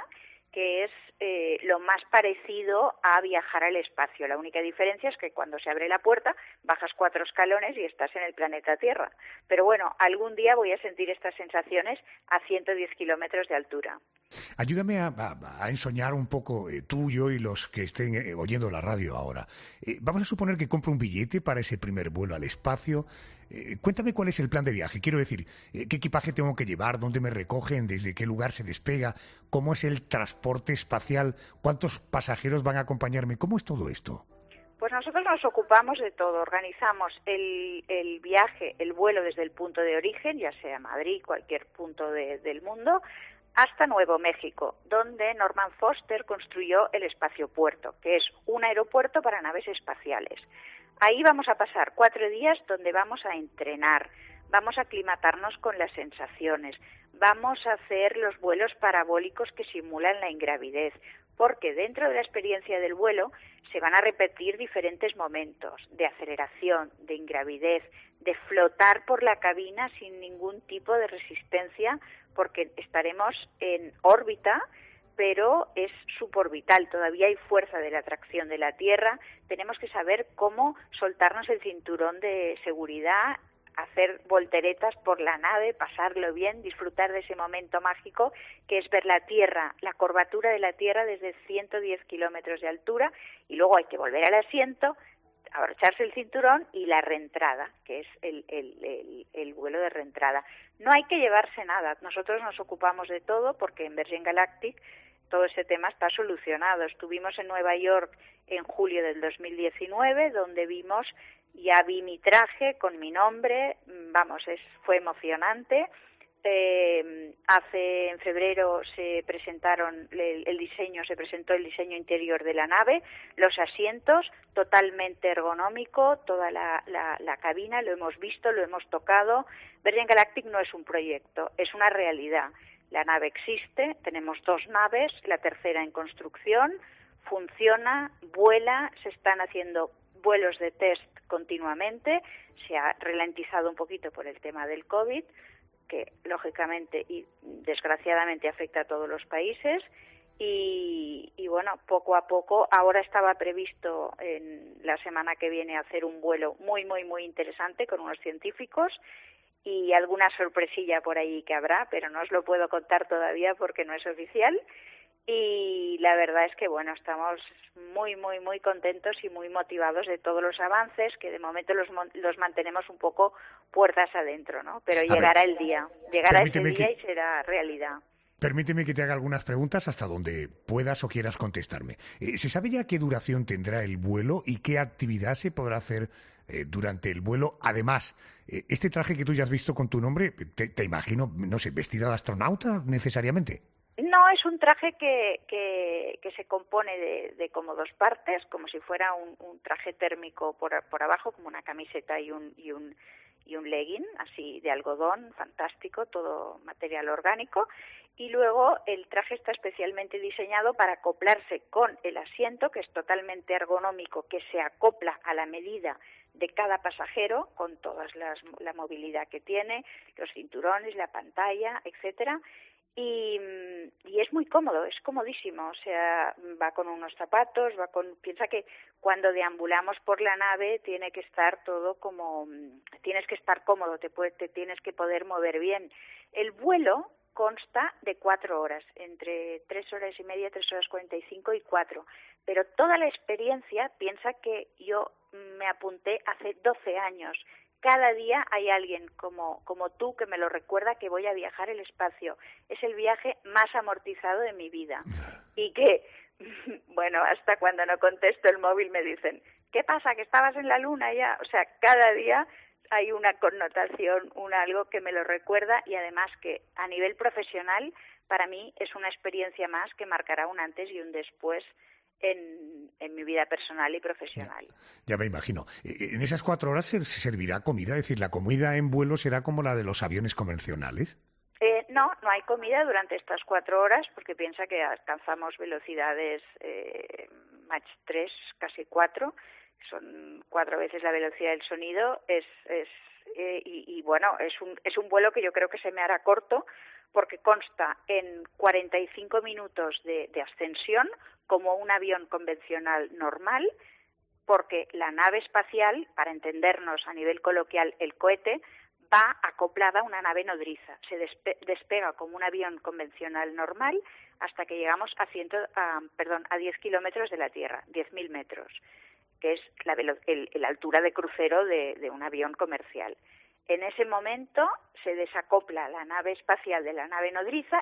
[SPEAKER 11] que es lo más parecido a viajar al espacio. La única diferencia es que cuando se abre la puerta bajas 4 escalones y estás en el planeta Tierra. Pero bueno, algún día voy a sentir estas sensaciones a 110 kilómetros de altura.
[SPEAKER 2] Ayúdame a ensoñar un poco tú, yo y los que estén oyendo la radio ahora. Vamos a suponer que compro un billete para ese primer vuelo al espacio. Cuéntame cuál es el plan de viaje. Quiero decir, ¿qué equipaje tengo que llevar? ¿Dónde me recogen? ¿Desde qué lugar se despega? ¿Cómo es el transporte espacial? ¿Cuántos pasajeros van a acompañarme? ¿Cómo es todo esto?
[SPEAKER 11] Pues nosotros nos ocupamos de todo. Organizamos el viaje, el vuelo desde el punto de origen, ya sea Madrid, cualquier punto del mundo, hasta Nuevo México, donde Norman Foster construyó el espaciopuerto, que es un aeropuerto para naves espaciales. Ahí vamos a pasar 4 días donde vamos a entrenar, vamos a aclimatarnos con las sensaciones, vamos a hacer los vuelos parabólicos que simulan la ingravidez, porque dentro de la experiencia del vuelo se van a repetir diferentes momentos de aceleración, de ingravidez, de flotar por la cabina sin ningún tipo de resistencia, porque estaremos en órbita, pero es suborbital, todavía hay fuerza de la atracción de la Tierra, tenemos que saber cómo soltarnos el cinturón de seguridad, hacer volteretas por la nave, pasarlo bien, disfrutar de ese momento mágico que es ver la Tierra, la curvatura de la Tierra desde 110 kilómetros de altura, y luego hay que volver al asiento, abrocharse el cinturón y la reentrada, que es el vuelo de reentrada. No hay que llevarse nada, nosotros nos ocupamos de todo porque en Virgin Galactic todo ese tema está solucionado. Estuvimos en Nueva York en julio del 2019, donde vi mi traje con mi nombre, fue emocionante. En febrero se presentó el diseño interior de la nave, los asientos totalmente ergonómico, toda la cabina, lo hemos visto, lo hemos tocado. Virgin Galactic no es un proyecto, es una realidad. La nave existe, tenemos 2 naves, la tercera en construcción, funciona, vuela, se están haciendo vuelos de test continuamente, se ha ralentizado un poquito por el tema del COVID, que lógicamente y desgraciadamente afecta a todos los países, y bueno, poco a poco, ahora estaba previsto en la semana que viene hacer un vuelo muy, muy, muy interesante con unos científicos, y alguna sorpresilla por ahí que habrá, pero no os lo puedo contar todavía porque no es oficial. Y la verdad es que, bueno, estamos muy, muy, muy contentos y muy motivados de todos los avances, que de momento los mantenemos un poco puertas adentro, ¿no? Pero llegará el día, llegará ese día y será realidad.
[SPEAKER 2] Permíteme que te haga algunas preguntas hasta donde puedas o quieras contestarme. ¿Se sabe ya qué duración tendrá el vuelo y qué actividad se podrá hacer durante el vuelo? Además, este traje que tú ya has visto con tu nombre, te imagino, no sé, vestida de astronauta necesariamente.
[SPEAKER 11] No, es un traje que se compone de como 2 partes, como si fuera un traje térmico por abajo, como una camiseta y un legging, así de algodón, fantástico, todo material orgánico. Y luego el traje está especialmente diseñado para acoplarse con el asiento, que es totalmente ergonómico, que se acopla a la medida de cada pasajero, con toda la movilidad que tiene, los cinturones, la pantalla, etcétera. Y es muy cómodo, es comodísimo, o sea, va con unos zapatos, piensa que cuando deambulamos por la nave tiene que estar todo tienes que estar cómodo, te tienes que poder mover bien. El vuelo consta de 4 horas, entre 3 horas y media, 3 horas 45 y 4, pero toda la experiencia, piensa que yo me apunté hace 12 años. Cada día hay alguien como tú que me lo recuerda que voy a viajar el espacio. Es el viaje más amortizado de mi vida. Y que, bueno, hasta cuando no contesto el móvil me dicen, ¿qué pasa? ¿Que estabas en la luna ya? O sea, cada día hay una connotación, algo que me lo recuerda, y además que a nivel profesional para mí es una experiencia más que marcará un antes y un después en mi vida personal y profesional.
[SPEAKER 2] Ya me imagino. ¿En esas 4 horas se servirá comida? Es decir, ¿la comida en vuelo será como la de los aviones convencionales?
[SPEAKER 11] No hay comida durante estas 4 horas, porque piensa que alcanzamos velocidades Mach 3, casi 4, son 4 veces la velocidad del sonido, y bueno, es un vuelo que yo creo que se me hará corto, porque consta en 45 minutos de ascensión como un avión convencional normal, porque la nave espacial, para entendernos a nivel coloquial, el cohete, va acoplada a una nave nodriza. Se despega como un avión convencional normal hasta que llegamos a 10 kilómetros de la Tierra, 10.000 metros, que es la altura de crucero de un avión comercial. En ese momento se desacopla la nave espacial de la nave nodriza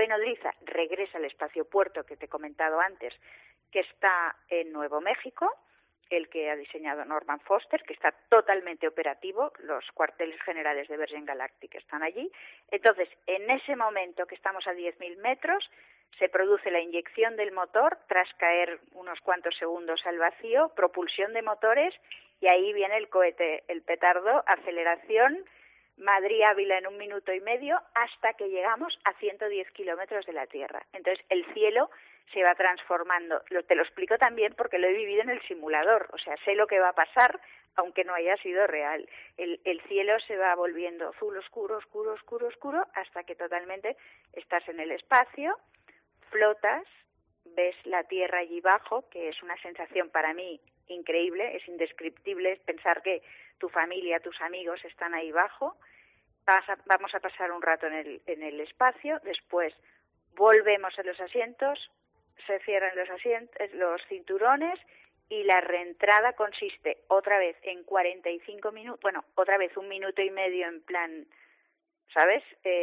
[SPEAKER 11] regresa al espaciopuerto que te he comentado antes, que está en Nuevo México, el que ha diseñado Norman Foster, que está totalmente operativo, los cuarteles generales de Virgin Galactic están allí. Entonces, en ese momento que estamos a 10.000 metros, se produce la inyección del motor, tras caer unos cuantos segundos al vacío, propulsión de motores, y ahí viene el cohete, el petardo, aceleración, Madrid-Ávila en 1 minuto y medio, hasta que llegamos a 110 kilómetros de la Tierra. Entonces, el cielo se va transformando. Te lo explico también porque lo he vivido en el simulador, o sea, sé lo que va a pasar, aunque no haya sido real. El cielo se va volviendo azul, oscuro, oscuro, oscuro, oscuro, hasta que totalmente estás en el espacio, flotas, ves la Tierra allí abajo, que es una sensación para mí increíble, es indescriptible pensar que tu familia, tus amigos están ahí abajo. Vamos a pasar un rato en el espacio, después volvemos a los asientos, se cierran los cinturones, y la reentrada consiste otra vez en 45 minutos, otra vez 1 minuto y medio en plan, ¿sabes?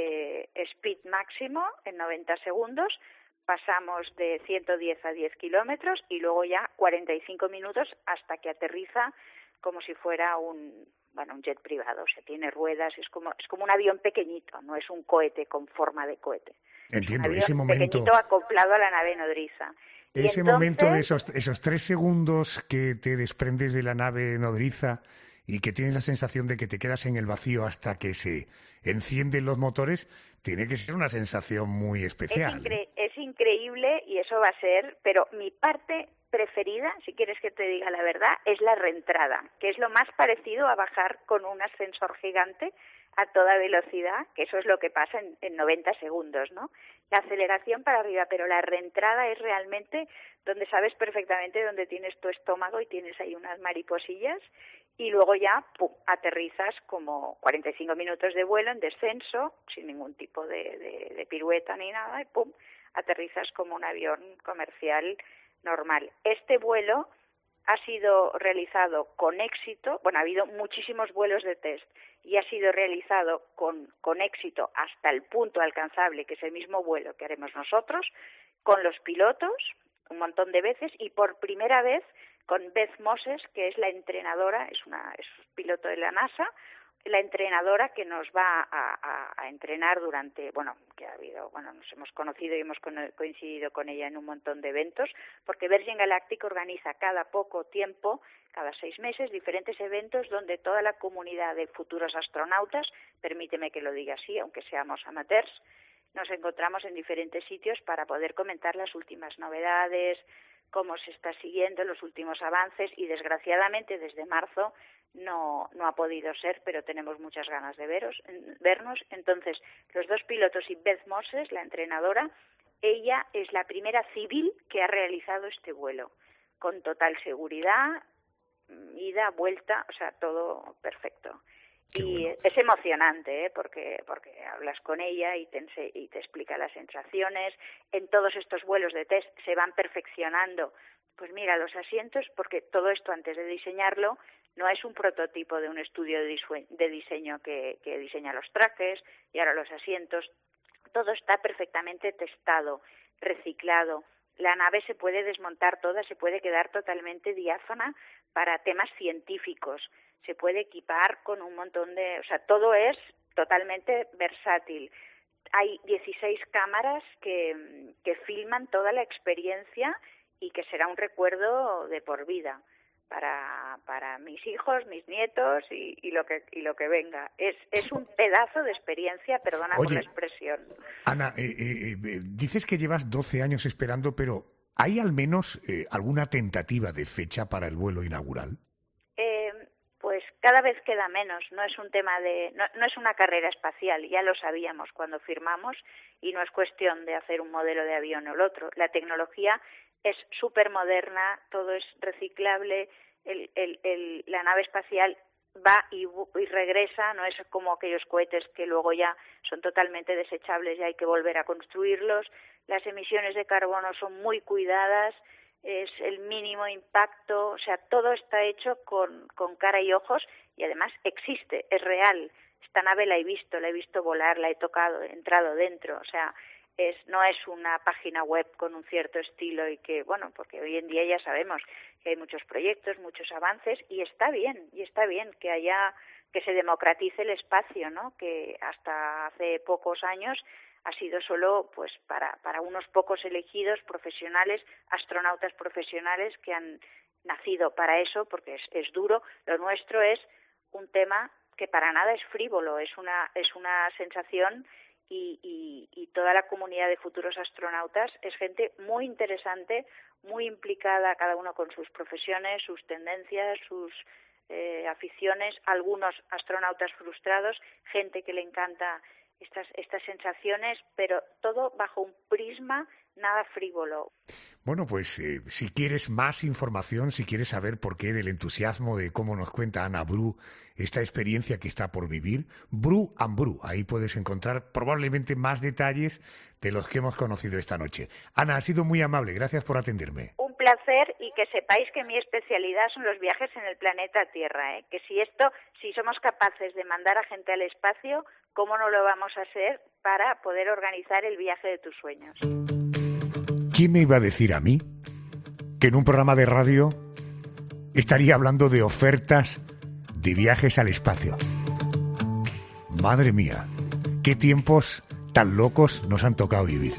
[SPEAKER 11] Speed máximo en 90 segundos, pasamos de 110 a 10 kilómetros y luego ya 45 minutos hasta que aterriza como si fuera un jet privado, o sea, tiene ruedas, es como un avión pequeñito, no es un cohete con forma de cohete.
[SPEAKER 2] Entiendo,
[SPEAKER 11] es un
[SPEAKER 2] ese
[SPEAKER 11] avión
[SPEAKER 2] momento
[SPEAKER 11] pequeñito acoplado a la nave nodriza.
[SPEAKER 2] Ese momento de esos 3 segundos que te desprendes de la nave nodriza y que tienes la sensación de que te quedas en el vacío hasta que se encienden los motores, tiene que ser una sensación muy especial.
[SPEAKER 11] Es increíble, y eso va a ser, pero mi parte preferida, si quieres que te diga la verdad, es la reentrada, que es lo más parecido a bajar con un ascensor gigante a toda velocidad, que eso es lo que pasa en 90 segundos, ¿no? La aceleración para arriba, pero la reentrada es realmente donde sabes perfectamente dónde tienes tu estómago y tienes ahí unas mariposillas, y luego ya ¡pum!, aterrizas como 45 minutos de vuelo en descenso, sin ningún tipo de pirueta ni nada, y ¡pum!, aterrizas como un avión comercial normal. Este vuelo ha sido realizado con éxito, ha habido muchísimos vuelos de test, y ha sido realizado con éxito hasta el punto alcanzable, que es el mismo vuelo que haremos nosotros, con los pilotos, un montón de veces, y por primera vez con Beth Moses, que es la entrenadora, es piloto de la NASA, la entrenadora que nos va a entrenar durante, nos hemos conocido y hemos coincidido con ella en un montón de eventos, porque Virgin Galactic organiza cada poco tiempo, cada 6 meses, diferentes eventos donde toda la comunidad de futuros astronautas, permíteme que lo diga así, aunque seamos amateurs, nos encontramos en diferentes sitios para poder comentar las últimas novedades, cómo se está siguiendo los últimos avances, y desgraciadamente desde marzo no ha podido ser, pero tenemos muchas ganas de vernos. Entonces, los 2 pilotos y Beth Moses, la entrenadora, ella es la primera civil que ha realizado este vuelo, con total seguridad, ida, vuelta, o sea, todo perfecto. Y es emocionante, porque hablas con ella y te explica las sensaciones. En todos estos vuelos de test se van perfeccionando, pues mira, los asientos, porque todo esto antes de diseñarlo no es un prototipo de un estudio de diseño que diseña los trajes y ahora los asientos. Todo está perfectamente testado, reciclado. La nave se puede desmontar toda, se puede quedar totalmente diáfana para temas científicos. Se puede equipar con un montón de... O sea, todo es totalmente versátil. Hay 16 cámaras que filman toda la experiencia y que será un recuerdo de por vida para mis hijos, mis nietos y lo que venga. Es un pedazo de experiencia, perdona por la expresión.
[SPEAKER 2] Ana, dices que llevas 12 años esperando, pero ¿hay al menos alguna tentativa de fecha para el vuelo inaugural?
[SPEAKER 11] Pues cada vez queda menos, no es un tema no es una carrera espacial, ya lo sabíamos cuando firmamos, y no es cuestión de hacer un modelo de avión o el otro. La tecnología es súper moderna, todo es reciclable, la nave espacial va y regresa, no es como aquellos cohetes que luego ya son totalmente desechables y hay que volver a construirlos. Las emisiones de carbono son muy cuidadas, es el mínimo impacto, o sea, todo está hecho con cara y ojos, y además existe, es real. Esta nave la he visto volar, la he tocado, he entrado dentro, o sea, no es una página web con un cierto estilo y que, bueno, porque hoy en día ya sabemos que hay muchos proyectos, muchos avances, y está bien que se democratice el espacio, ¿no? Que hasta hace pocos años ha sido solo pues para unos pocos elegidos profesionales, astronautas profesionales que han nacido para eso, porque es duro. Lo nuestro es un tema que para nada es frívolo, es una sensación, y toda la comunidad de futuros astronautas es gente muy interesante, muy implicada, cada uno con sus profesiones, sus tendencias, sus aficiones, algunos astronautas frustrados, gente que le encanta estas sensaciones, pero todo bajo un prisma nada frívolo.
[SPEAKER 2] Bueno, pues si quieres más información, si quieres saber por qué del entusiasmo de cómo nos cuenta Ana Bru esta experiencia que está por vivir, Bru and Bru, ahí puedes encontrar probablemente más detalles de los que hemos conocido esta noche. Ana, ha sido muy amable, gracias por atenderme.
[SPEAKER 11] Un placer, y que sepáis que mi especialidad son los viajes en el planeta Tierra, que si somos capaces de mandar a gente al espacio, ¿cómo no lo vamos a hacer para poder organizar el viaje de tus sueños?
[SPEAKER 2] ¿Quién me iba a decir a mí que en un programa de radio estaría hablando de ofertas de viajes al espacio? Madre mía, qué tiempos tan locos nos han tocado vivir.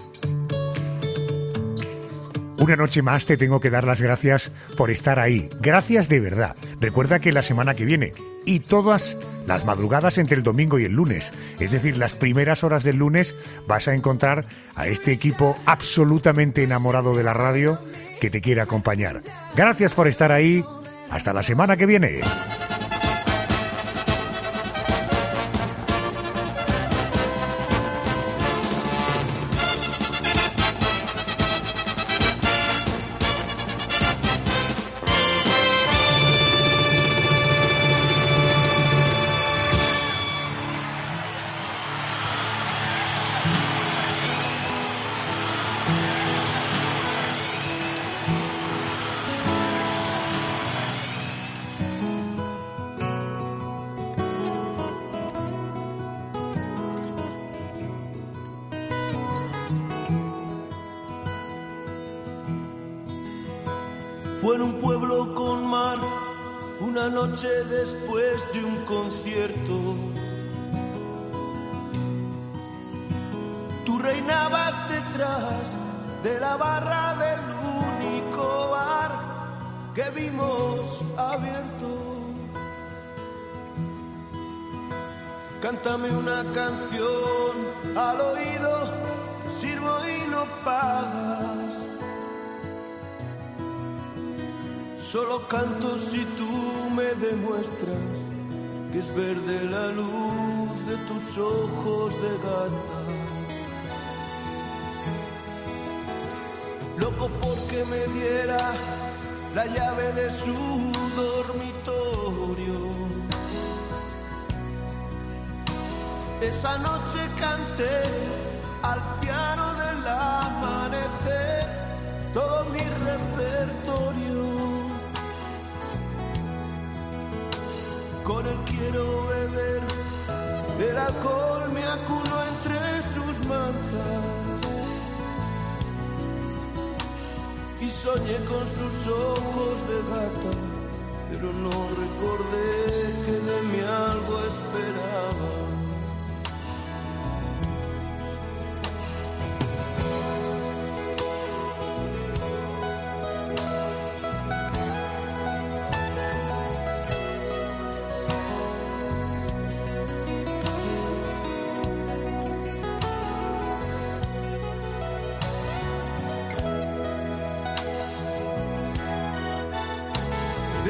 [SPEAKER 2] Una noche más te tengo que dar las gracias por estar ahí. Gracias de verdad. Recuerda que la semana que viene y todas las madrugadas entre el domingo y el lunes, es decir, las primeras horas del lunes, vas a encontrar a este equipo absolutamente enamorado de la radio que te quiere acompañar. Gracias por estar ahí. Hasta la semana que viene.
[SPEAKER 1] Fue en un pueblo con mar, una noche después de un concierto. Tú reinabas detrás de la barra del único bar que vimos abierto. Cántame una canción al oído, te sirvo y no pagas. Solo canto si tú me demuestras que es verde la luz de tus ojos de gata. Loco porque me diera la llave de su dormitorio. Esa noche canté al piano del amanecer todo mi repertorio. Con él quiero beber, el alcohol me acuno entre sus mantas. Y soñé con sus ojos de gata, pero no recordé que de mí algo esperaba.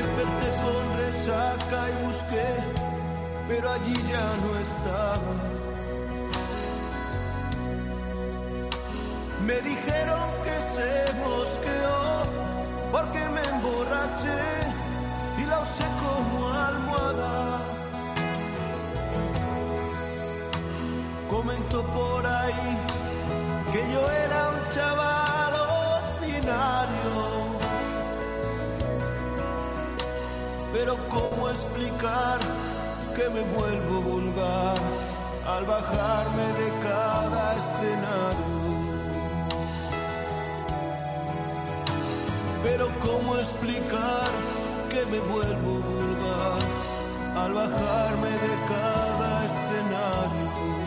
[SPEAKER 1] Desperté con resaca y busqué, pero allí ya no estaba. Me dijeron que se mosqueó porque me emborraché y la usé como almohada. Comentó por ahí que yo era un chaval ordinario. Pero ¿cómo explicar que me vuelvo vulgar al bajarme de cada escenario? Pero ¿cómo explicar que me vuelvo vulgar al bajarme de cada escenario?